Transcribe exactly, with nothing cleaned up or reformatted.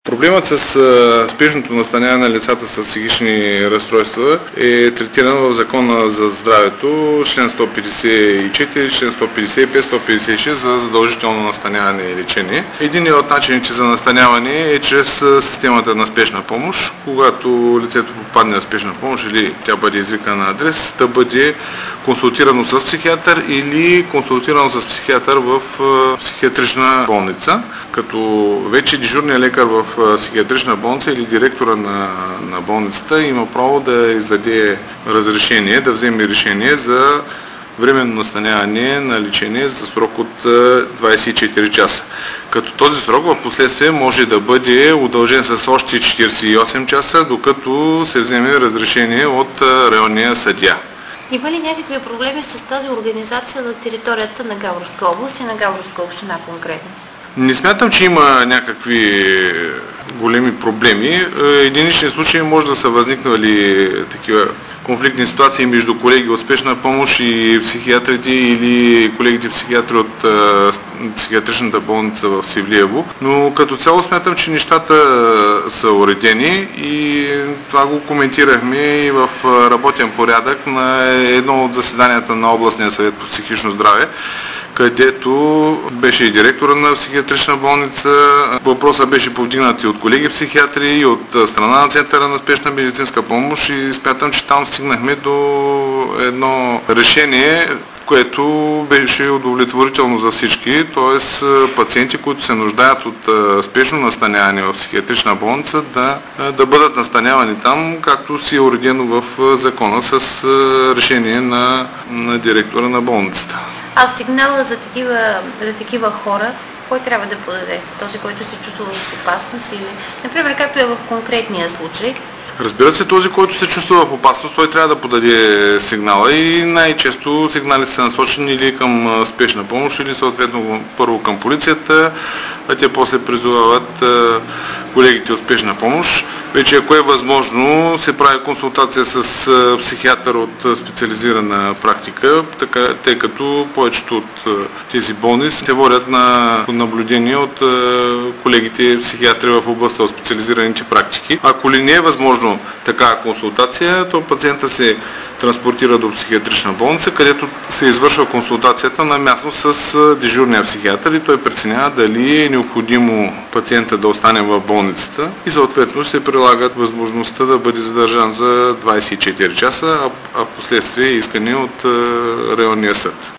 Проблемът с а, спешното настаняване на лицата с психични разстройства е третиран в Закона за здравето, член сто петдесет и четири, член сто петдесет и пет, сто петдесет и шест за задължително настаняване и лечение. Единият от начините за настаняване е чрез системата на спешна помощ, когато лицето попадне на спешна помощ или тя бъде извикана на адрес, да бъде консултирано с психиатър или консултирано с психиатър в психиатрична болница, като вече дежурният лекар в психиатрична болница или директора на, на болницата има право да издаде разрешение, да вземе решение за временно настаняване на лечение за срок от двадесет и четири часа. Като този срок в последствие може да бъде удължен с още четиридесет и осем часа, докато се вземе разрешение от районния съдия. Има ли някакви проблеми с тази организация на територията на Габровска област и на Габровска община конкретно? Не смятам, че има някакви големи проблеми. Единични случаи може да са възникнали такива конфликтни ситуации между колеги от спешна помощ и психиатрите или колегите психиатри от психиатричната болница в Севлиево, но като цяло смятам, че нещата са уредени и това го коментирахме и в работен порядък на едно от заседанията на областния съвет по психично здраве, където беше и директора на психиатрична болница. Въпросът беше повдигнат и от колеги психиатри, и от страна на Центъра на спешна медицинска помощ и смятам, че там стигнахме до едно решение, което беше удовлетворително за всички, т.е. пациенти, които се нуждаят от спешно настаняване в психиатрична болница, да, да бъдат настанявани там, както си е уредено в закона с решение на, на директора на болницата. А сигнала за такива, за такива хора, кой трябва да подаде? Този, който се чувства в опасност или, например, както е в конкретния случай? Разбира се, този, който се чувства в опасност, той трябва да подаде сигнала и най-често сигнали са насочени или към спешна помощ, или съответно първо към полицията, а те после призовават колегите от спешна помощ. Вече ако е възможно, се прави консултация с психиатър от специализирана практика, така, тъй като повечето от тези болни се водят на наблюдение от колегите психиатри в областта от специализираните практики. Ако ли не е възможно такава консултация, то пациента се транспортира до психиатрична болница, където се извършва консултацията на място с дежурния психиатър и той преценява дали е необходимо пациента да остане в болницата и съответно се прилагат възможността да бъде задържан за двадесет и четири часа, а, а последствие искане от районния съд.